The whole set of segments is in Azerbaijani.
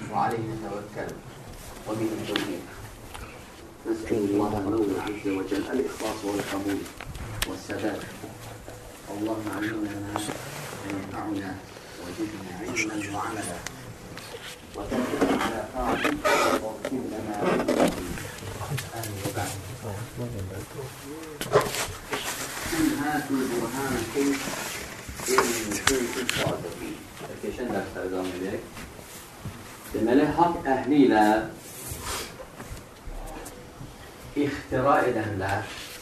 وعليه نتوكل وبه التوفيق. نسأل الله عز وجل الإخلاص والقبول والسداد. اللهم علمنا ما ينفعنا وزدنا علما وعملا وتوفيقا على طاعتك واغفر لنا آمين. وبعد هاتوا برهانكم إن كنتم صادقين. Geçen derslerde devam ederek deməli, hak əhli ilə ixtira edənlər,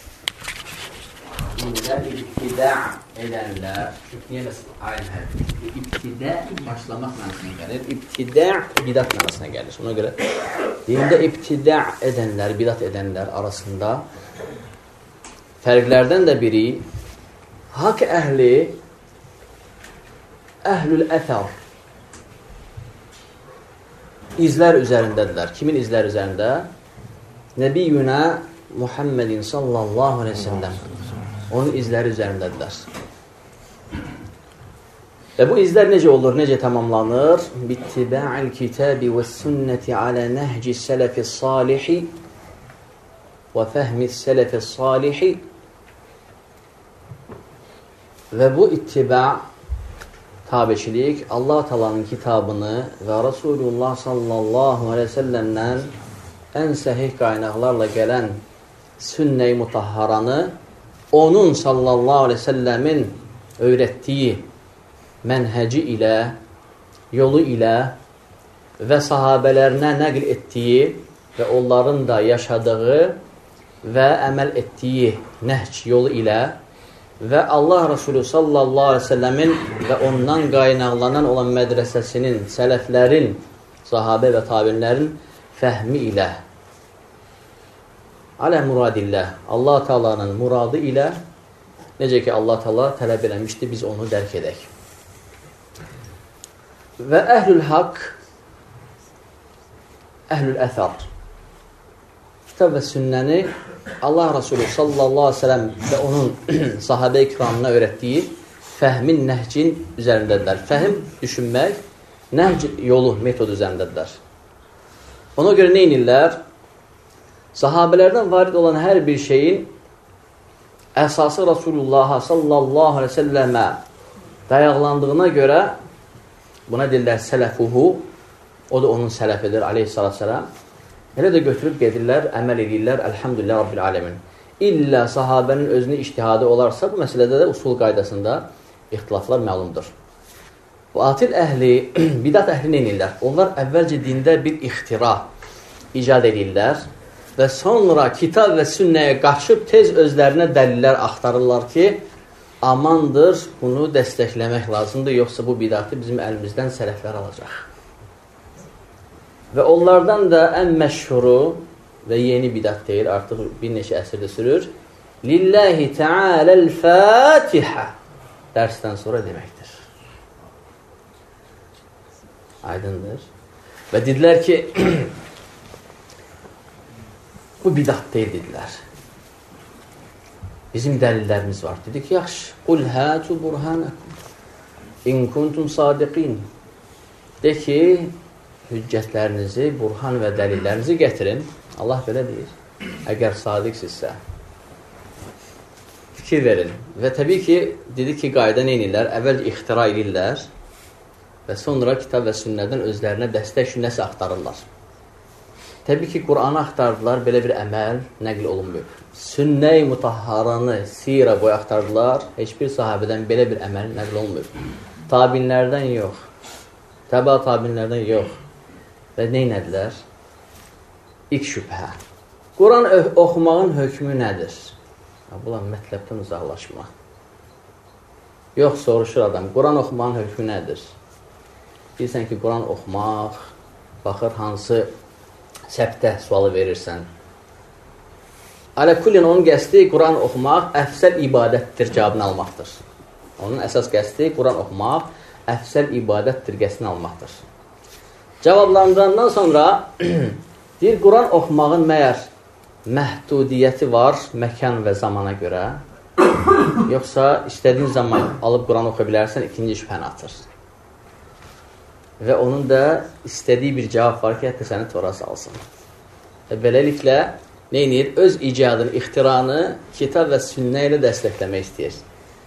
ində ibtida edənlər, çünki niyə ayin hərfi? İbtida başlamaq mənasına gəlir, ibtida bidat mənasına gəlir. Ona görə dində ibtida edənlər, bidat edənlər arasında fərqlərdən də biri, hak əhli əhlül əthər izlər üzərindədirlər. Kimin izlər üzərində? Nəbiyyuna Muhammedin sallallahu aleyhi ve sellem. Onun izləri üzərindədirlər. Və bu izlər necə olur, necə tamamlanır? Bittiba'il kitabi və sünnəti alə nəhci sələfi salihi və fəhmi sələfi salihi. Və bu ittiba' tabiçilik Allah Taala'nın kitabını və Rasulullah sallallahu aleyhi ve sellem'dən ən səhih qaynaqlarla gələn sünne-i mutahharanı onun sallallahu aleyhi ve sellemin öyrətdiyi mənhəci ilə, yolu ilə və sahabələrinə nəql etdiyi və onların da yaşadığı və əməl etdiyi nəhc yolu ilə və Allah Resulü sallallahu aleyhi ve sellemin və ondan qaynaqlanan olan mədrəsəsinin, sələflərin, sahabə və tabinlərin fəhmi ilə, alə muradillah, Allah Taala'nın muradı ilə, necə ki Allah Taala tələb eləmişdi, biz onu dərk edək. Və əhlül haqq, əhlül əthər, kitab və sünnəni Allah Resulü sallallahu aleyhi ve sellem və onun sahabe-i kiramına öyrətdiyi fəhmin, nəhcin üzərindədirlər. Fəhim, düşünmək, nəhc yolu, metod üzərindədirlər. Ona görə nə inirlər? Sahabələrdən varid olan hər bir şeyin əsası Resulullah sallallahu aleyhi ve sellemə dayaqlandığına görə buna deyirlər sələfuhu, o da onun sələfidir aleyhissalatü səlam. Elə də götürüb gedirlər, əməl edirlər, əlhamdülillah Rabbil aləmin. İlla sahabənin özünü ictihadı olarsa, bu məsələdə də usul qaydasında ixtilaflar məlumdur. Bu atil əhli, bidat əhli nə edirlər? Onlar əvvəlcə dində bir ixtira icad edirlər və sonra kitab və sünnəyə qaçıb tez özlərinə dəlillər axtarırlar ki, amandır, bunu dəstəkləmək lazımdır, yoxsa bu bidatı bizim əlimizdən sələflər alacaq. Və onlardan da ən məşhuru və yeni bidat deyil, artıq bir neçə əsrdə sürür. Lillahi Teala'l-Fatiha dərsdən sonra deməkdir. Aydındır. Və dedilər ki, bu bidat deyil, dedilər. Bizim dəlillərimiz var. Dedik, yaxşı, qul hatu burhanakum in kuntum sadiqin. De ki, hüccətlərinizi, burhan və dəlillərinizi gətirin. Allah belə deyir. Əgər sadiqsizsə, fikir verin. Və təbii ki, dedi ki, qayda nə edirlər? Əvvəlcə ixtira edirlər və sonra kitab və sünnədən özlərinə dəstək üçün nəsə axtarırlar. Təbii ki, Qur'anı axtardılar, belə bir əməl nəql olunmuyub. Sünnə-i mutahharanı sirə boyu axtardılar, heç bir sahabədən belə bir əməl nəql olunmuyub. Tabinlərdən yox, təba tabinlərdən yox. Və nə inədilər? İlk şübhə. Quran oxumağın hökmü nədir? Bunlar mətləbdən uzaqlaşma. Yox, soruşur adam, Quran oxumağın hökmü nədir? Bilirsən ki, Quran oxumaq, baxır hansı səbtə sualı verirsən. Alə-kullin onun qəsdi Quran oxumaq əfsəl ibadətdir cavabını almaqdır. Onun əsas qəsdi Quran oxumaq əfsəl ibadətdir qəsdini almaqdır. Cavablandığından sonra deyir, Quran oxumağın məyər məhdudiyyəti var məkan və zamana görə, yoxsa istədiyin zaman alıb Quran oxuya bilərsən, ikinci şübhəni atır. və onun da istədiyi bir cavab var ki, hətta səni tora salsın. Və beləliklə, nə edir? Öz icadını, ixtiranı kitab və sünnə ilə dəstəkləmək istəyir.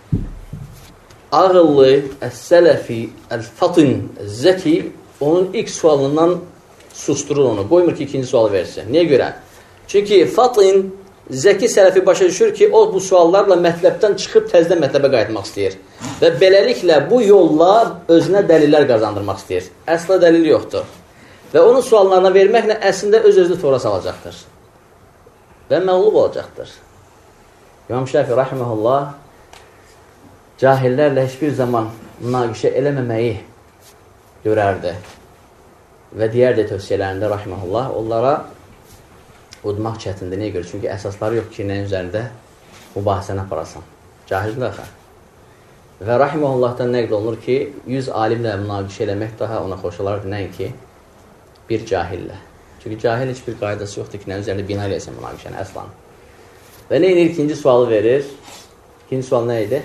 Ağıllı, əs-sələfi, əl-fatin, zəki onun ilk sualından susturur onu. Qoymur ki, ikinci sual versin. Niyə görə? Çünki fatin, zəki sələfi başa düşür ki, o bu suallarla mətləbdən çıxıb təzdən mətləbə qayıtmaq istəyir. Və beləliklə bu yolla özünə dəlillər qazandırmaq istəyir. Əsla dəlil yoxdur. Və onun suallarına verməklə əslində öz-özünü tora salacaqdır. Və məğlub olacaqdır. İmam Şafii rahimehullah cahillərlə heç bir zaman münaqişə eləməməyi görərdi. Və digər də tövsiyələrində rahimehullah onlara udmaq çətindir. Niyə görə? Çünki əsasları yox ki, nəyin üzərində mübahisəni aparasan. Cahildir axı. Və rahiməhullahdan nəql olunur ki, 100 alimlə münaqişə eləmək daha ona xoş olardı, nəinki bir cahillə. Çünki cahil heç bir qaydası yoxdur ki, nə üzərində bina eləyəsən münaqişəni, əslan. Və nə edir? İkinci sualı verir. İkinci sual nə idi?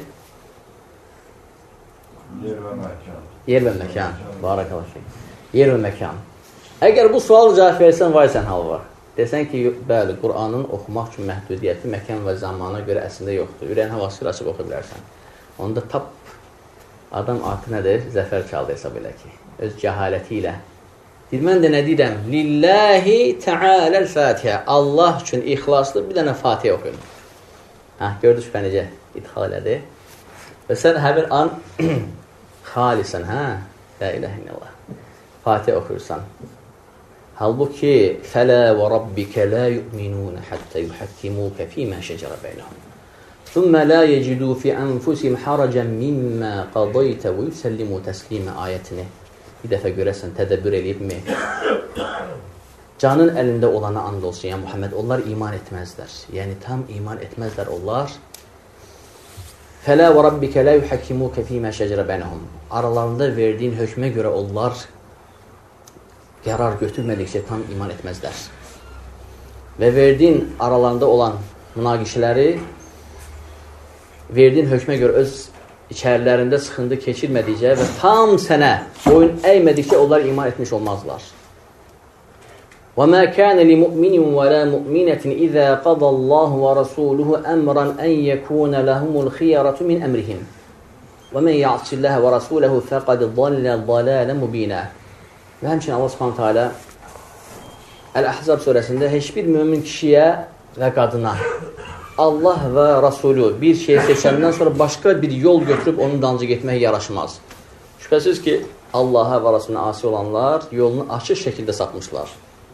Yer və məkan. Yer və məkan. Barakallah. Yer və məkan. Əgər bu sualı cavab versən, vay sən hal var. Desən ki, bəli, Qur'anın oxumaq üçün məhdudiyyəti məkan və zamana görə əslində yoxdur. Ürəyin havası açıb oxu bilərsən. Onda tap adam artıq nədir? Zəfər çaldı hesab elə ki. Öz cəhaləti ilə. Deyir, mən də nə deyirəm? Lillahi Teala'l-Fatiha. Allah üçün ixlaslı bir dənə Fatiha oxuyun. Gördük bə necə idxal elədi. Və sən həmin an xalisən, La ilahe illallah. Fatiha oxuyursan. Halbuki fələ və rabbikə la yu'minun hatta yuhakkimuka fima şəcərə beynəhum. ثُمَّ لَا يَجِدُوا فِي أَنْفُسِهِمْ حَرَجًا مِمَّا قَضَيْتَ وَيُسَلِّمُوا تَسْلِيمَ ayətini bir dəfə görəsən, tədəbbür edibmi? Canın əlində olana and olsun, ya Muhammed, onlar iman etməzlər. Yəni, tam iman etməzlər onlar. فَلَا وَرَبِّكَ لَا يُحَكِّمُوكَ فِي مَا شَجَرَ بَيْنَهُمْ Aralarında verdiyin hökmə görə onlar qərar götürmədikcə tam iman etməzlər. Və verdiyin aralarında olan münaqişələri verdiyin hökmə görə öz içərilərində sıxıntı keçirmədikcə və tam sənə boyun əymədikcə onlar iman etmiş olmazlar. وَمَا كَانَ لِمُؤْمِنٍ وَلَا مُؤْمِنَةٍ إِذَا قَضَى اللَّهُ وَرَسُولُهُ أَمْرًا أَنْ يَكُونَ لَهُمُ الْخِيَرَةُ مِنْ أَمْرِهِمْ وَمَنْ يَعْصِ اللَّهَ وَرَسُولَهُ فَقَدْ ضَلَّ ضَلَالًا مُبِينًا Və həmçinin Allah Subhanahu taala Əl-Əhzab surəsində heç bir mömin kişiyə və qadına Allah və Rasulü bir şey seçəndən sonra başqa bir yol götürüb onun dalınca getmək yaraşmaz. Şübhəsiz ki, Allaha və Rasuluna asi olanlar yolunu açıq şəkildə sapmışlar.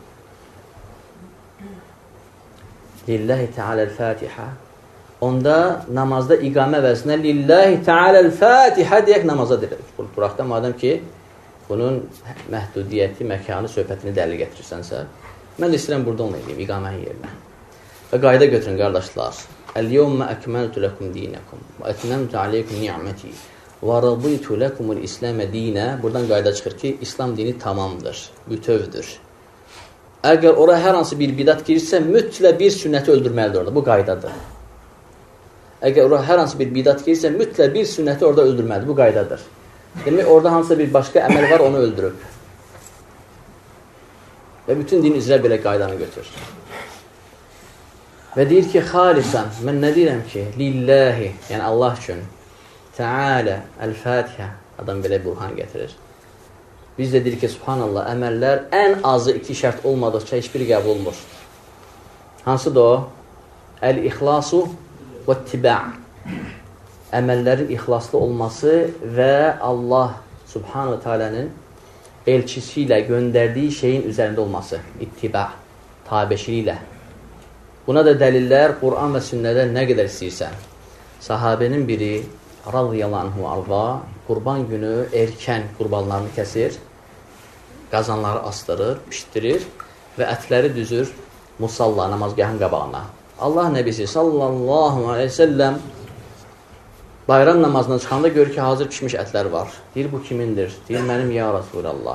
Lillahi Teala'l-Fatiha. Onda namazda iqamə vəzinə Lillahi Teala'l-Fatiha deyək namaza deyilir. Buraqda madəm ki, bunun məhdudiyyəti, məkanı, söhbətini dəlil gətirirsənsə, mən də istəyirəm burada onu edeyim, iqamənin yerinə. Və qayda götürün, qardaşlar. Əl-yevmə əkməltu ləkum dinəkum və ətməmtu aleykum ni'məti və raditu ləkumul İsləmə dinə. Buradan qayda çıxır ki, İslam dini tamamdır, bütövdür. Əgər oraya hər hansı bir bidat girirsə, mütləq bir sünnəti öldürməlidir orada. Bu qaydadır. Əgər oraya hər hansı bir bidat girirsə, mütləq bir sünnəti orada öldürməlidir. Bu qaydadır. Demək, orada hansısa bir başqa əməl var, onu öldürüb. Və bütün din üzrə belə qaydanı götür. Və deyir ki, xalisən, mən nə deyirəm ki, lillahi, yəni Allah üçün, Teala, Əl-Fatiha, adam belə burhan gətirir. Biz də deyir ki, subhanallah, əməllər ən azı 2 şərt olmadıqca heç biri qəbul olmur. Hansıdır o? Əl-İxlasu və Tiba' əməllərin ixlaslı olması və Allah subhanahu teala'nın elçisi ilə göndərdiyi şeyin üzərində olması. İttiba' tabeşiliyle. Buna da dəlillər Qur'an və sünnədə nə qədər istəyirsən. Sahabenin biri radiyallahu anhu arva qurban günü erkən qurbanlarını kəsir, qazanları astırır, pişdirir və ətləri düzür musalla, namazgahın qabağına. Allah nəbisi sallallahu aleyhi ve sellem bayram namazına çıxanda görür ki, hazır pişmiş ətlər var. Deyir, bu kimindir? Deyir, mənim ya Rasulallah.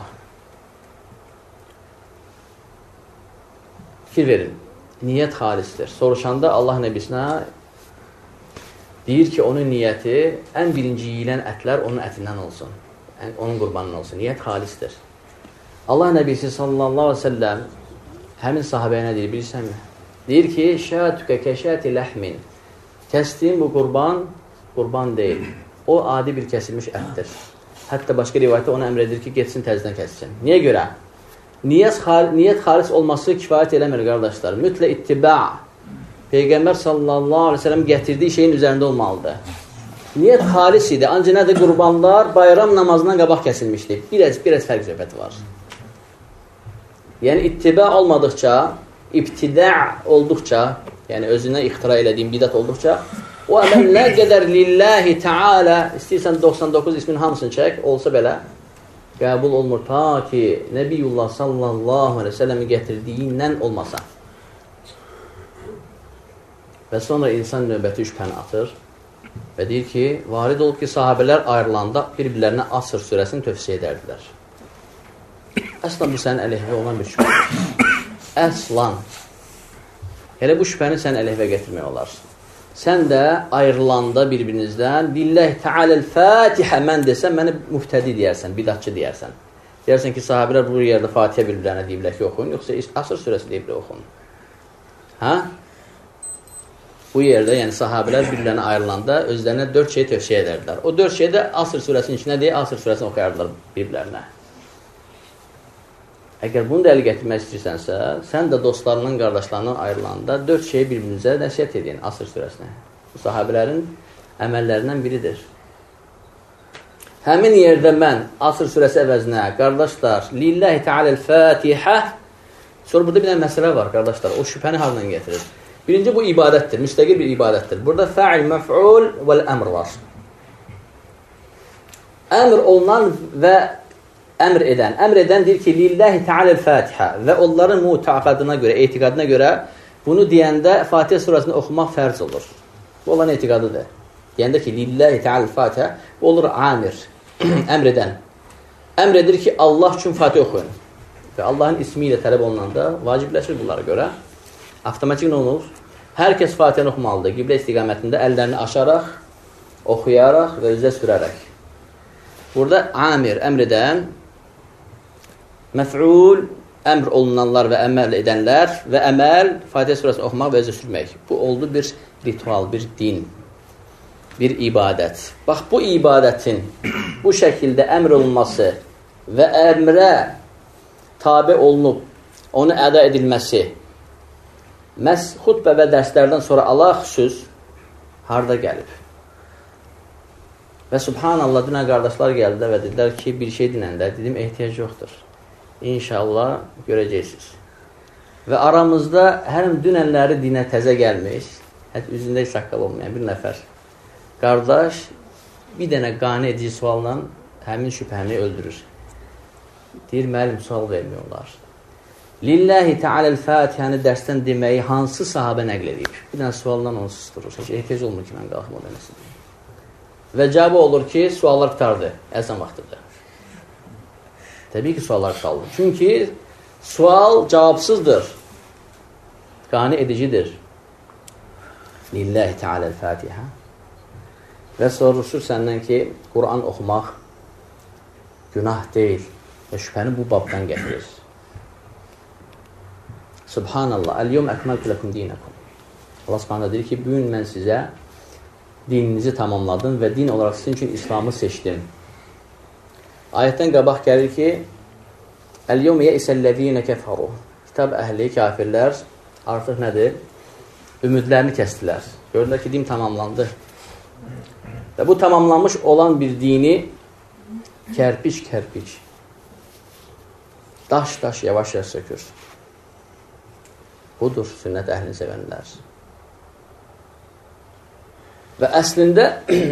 Fikir verin. Niyyət xalisdir. Soruşanda Allah nəbisinə deyir ki, onun niyyəti ən birinci yiyilən ətlər onun ətindən olsun. onun qurbanın olsun. Niyyət xalisdir. Allah Nəbisi sallallahu aleyhi ve sellem həmin sahabəyə nə deyir, bilirsənmi? Deyir ki, şətükə kəşəti ləhmin. Kəsdiyin bu qurban deyil. O adi bir kəsilmiş ətdir. Hətta başqa rivayətdə ona əmr edir ki, getsin təzdən kəssin. Niyə görə? Niyyət xalis olması kifayət eləmir, qardaşlar. Mütlə ittiba. Peyğəmbər sallallahu aleyhi ve sellem gətirdiyi şeyin üzərində olmalıdır. Niyyət xalis idi. Ancaq nədir? Qurbanlar bayram namazından qabaq kəsilmişdi. Biraz fərq söhbəti var. Yəni, ittiba olmadıqca, ibtida olduqca, yəni özündən ixtira elədiyim bidat olduqca, o əməl nə qədər lillahi ta'ala, istəyirsən 99 ismin hamısını çək, olsa belə, qəbul olmur ta ki, Nəbiyyullah sallallahu aleyhi ve sellem'i gətirdiyindən olmasa. Və sonra insan növbəti şübhəni atır və deyir ki, varid olub ki, sahabələr ayrılanda bir-birlərinə Asr surəsini tövsiyə edərdilər. Əslan bu sənin əleyhə olan bir şübhədir. Əslan. Elə bu şübhəni sən əleyhə gətirmək olar. Sən də ayrılanda bir-birinizdən Lillahi Teala'l-Fatihə mən desəm, məni müftədi deyərsən, bidatçı deyərsən. Deyərsən ki, sahabələr bu yerdə Fatihə bir-birlərinə deyiblər ki, oxuyun, yoxsa Asr surəsi deyiblər oxuyun. Hə? Bu yerdə, yəni sahabələr bir-birlərinə ayrılanda özlərinə 4 şey tövsiyə edərdilər. O 4 şey də Asr surəsinin içində deyə Asr surəsini oxuyardılar bir-birlərinə. Əgər bunu da əli gətirmək istəyirsənsə, sən də dostlarından, qardaşlarından ayrılanda 4 şeyi bir-birinizə nəsiyyət edin Asr surəsinə. Bu sahabələrin əməllərindən biridir. Həmin yerdə mən Asr surəsi əvəzinə, qardaşlar, Lillahi Teala'l-Fatihə, sonra burada bir dənə məsələ var, qardaşlar, o şübhəni hardan gətirir? Birinci, bu ibadətdir, müstəqil bir ibadətdir. Burada fəil, məf'ul və əmr var. Əmr olunan və əmr edən deyir ki, Lillahi Teala'l-Fatihə və onların mutaqadına görə, etiqadına görə bunu deyəndə Fatihə surəsini oxumaq fərz olur. Bu olan etiqadıdır. Deyəndə ki, Lillahi Teala'l-Fatihə, bu olur amir, əmr edən. Əmr edir ki, Allah üçün Fatihə oxuyun. Və Allahın ismi ilə tələb olunanda vacibləşir bunlara görə. Avtomatik nə olur? Hər kəs Fatihəni oxumalıdır. Qiblə istiqamətində əllərini aşaraq, oxuyaraq və üzə sürərək. Burada amir, əmr edən, məf'ul, əmr olunanlar və əməl edənlər və əməl, Fatihə surəsini oxumaq və özü sürmək. Bu oldu bir ritual, bir din, bir ibadət. Bax, bu ibadətin bu şəkildə əmr olunması və əmrə tabi olunub, onu əda edilməsi, məhz xutbə və dərslərdən sonra Allah xüsus harada gəlib? Və subhanallah, dünən qardaşlar gəldi və dedilər ki, bir şey dinəndə, dedim, ehtiyac yoxdur. İnşallah görəcəksiniz. Və aramızda həm dünənləri dinə təzə gəlmiş, hətta üzündə saqqal olmayan bir nəfər qardaş bir dənə qane edici sualla həmin şübhəni öldürür. Deyir, müəllim, sual vermiyorlar. Lillahi Teala'l-Fatihəni dərsdən deməyi hansı sahabə nəql edib? Bir dənə sualdan onu susturur. Heç ehtiyac olmur ki, mən qalxım o deməsin. Və cavabı olur ki, suallar qutardı, əzan vaxtıdır. Təbii ki, suallar qaldı. Çünki sual cavabsızdır, qane edicidir. Lillahi Teala'l-Fatihə. Və soruşur səndən ki, Quran oxumaq günah deyil və şübhəni bu babdan gətirir. Subhanallah, əl-yom əkməltu ləkum dinəkum. Allah subhanallah deyir ki, bugün mən sizə dininizi tamamladım və din olaraq sizin üçün İslamı seçdim. Ayətdən qabaq gəlir ki, əl-yom yəisəl-ləzīnə kəfəru. Kitab əhli, kafirlər artıq nədir? Ümidlərini kəstilər. Gördülər ki, din tamamlandı. Və bu tamamlanmış olan bir dini kərpiç, daş yavaş-yavaş sökür. Budur sünnət əhlini sevənlər. Və əslində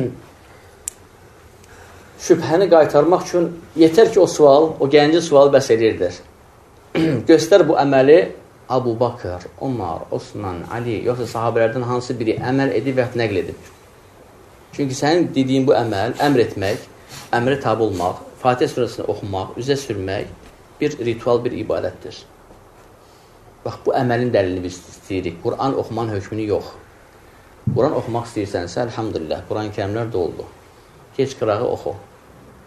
şübhəni qaytarmaq üçün yetər ki, o sual, o gənci sual bəs edirdir. Göstər bu əməli Abu Bakır, Umar, Osman, Ali, yoxsa sahabələrdən hansı biri əməl edib və nəql edib. Çünki sənin dediyin bu əməl, əmr etmək, əmrə tabi olmaq, Fatihə surəsini oxumaq, üzə sürmək bir ritual, bir ibadətdir. Bax, bu əməlin dəlilini biz istəyirik. Quran oxumanın hökmünü yox. Quran oxumaq istəyirsənsə, əlhamdülillah, Quran-ı kərimlər də oldu. Keç qırağı oxu.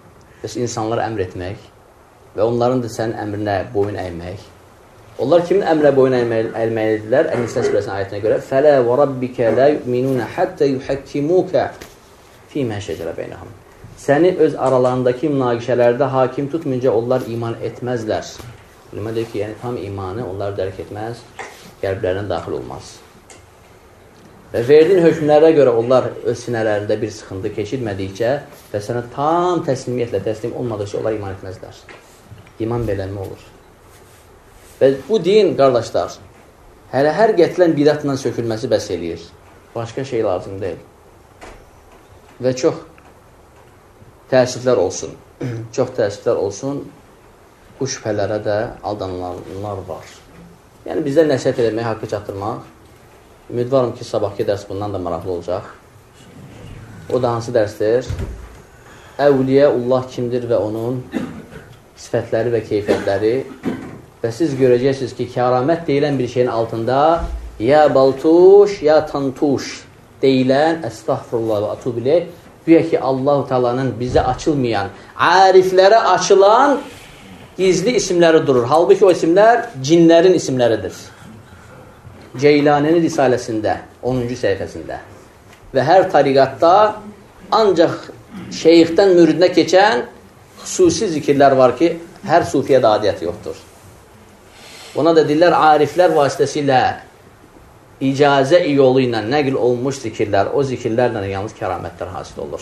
insanlara əmr etmək və onların da sənin əmrinə boyun əymək. Onlar kimin əmrə boyun əyməlidirlər? Ən-Nisa surəsinin ayətinə görə فَلَا وَرَبِّكَ لَا يُؤْمِنُونَ حَتَّى يُحَكِّمُوكَ فِي مَا شَجَرَ بَيْنَهُمْ. Səni öz aralarındakı münaqişələrdə hakim tutmayınca onlar iman etməzlər. Ulema deyir ki, yəni tam imanı onlar dərk etməz, qəlblərinə daxil olmaz. Və verdiyin hökmlərə görə onlar öz sinələrində bir sıxıntı keçirmədikcə və sənə tam təslimiyyətlə təslim olmadıqca onlar iman etməzlər. İman belənmə olur. Və bu din, qardaşlar, hələ hər gətilən bidətlə sökülməsi bəs eləyir. Başqa şey lazım deyil. Və çox təəssüflər olsun. Çox təəssüflər olsun. Bu şübhələrə də aldanılanlar var. Yəni, bizdə nəsihət eləmək, haqqı çatdırmaq. Ümidvarım ki, sabahki dərs bundan da maraqlı olacaq. O da hansı dərsdir? Əvliyaullah kimdir və onun sifətləri və keyfiyyətləri. Və siz görəcəksiniz ki, kəramət deyilən bir şeyin altında ya baltuş, ya tantuş deyilən, əstəğfirullah və atubillah, güya ki, Allah-u Teala'nın bizə açılmayan, ariflərə açılan gizli isimləri durur. Halbuki o isimlər cinlərin isimləridir. Ceylaninin risaləsində, 10-cu səhifəsində və hər tariqatda ancaq şeyxdən müridinə keçən xüsusi zikirlər var ki, hər sufiyə də adiyyəti yoxdur. Ona da deyirlər, ariflər vasitəsilə icazə yolu ilə nəql olmuş zikirlər, o zikirlərlə yalnız kəramətlər hasil olur.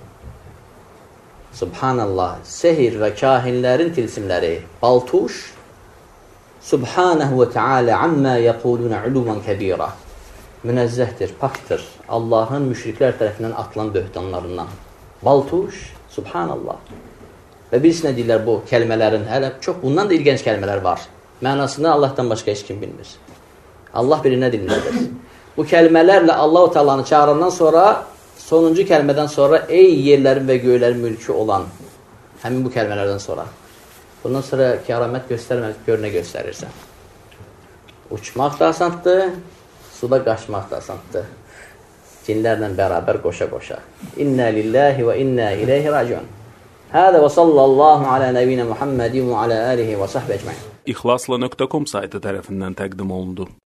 Subhanallah, sehir və kahinlərin tilsimləri, baltuş, Subhanahu və Teala amma yəquluna uluman kəbira. Münezzəhdir, paktır. Allahın müşriklər tərəfindən atılan böhtanlarından. Baltuş, Subhanallah. Və birisi nə deyirlər bu kəlmələrin, hələ çox bundan da ilgənc kəlmələr var. Mənasını Allahdan başqa heç kim bilmir. Allah birinə dinlədir. Bu kəlmələrlə Allah-u Teala'nı çağırandan sonra, sonuncu kəlmədən sonra ey yerlərin və göylərin mülkü olan, həmin bu kəlmələrdən sonra. Bundan sonra kəramət göstərməz, gör nə göstərirsən. Uçmaq da asandır, suda qaçmaq da asandır. Cinlərlə bərabər qoşa-qoşa. İnnə lillahi və innə iləyhi raciun. Hədə və sallallahu alə nəbiyyə Muhammedin və alə alihi və sahbə ecmaîn. İxlasla.com saytı tərəfindən təqdim olundu.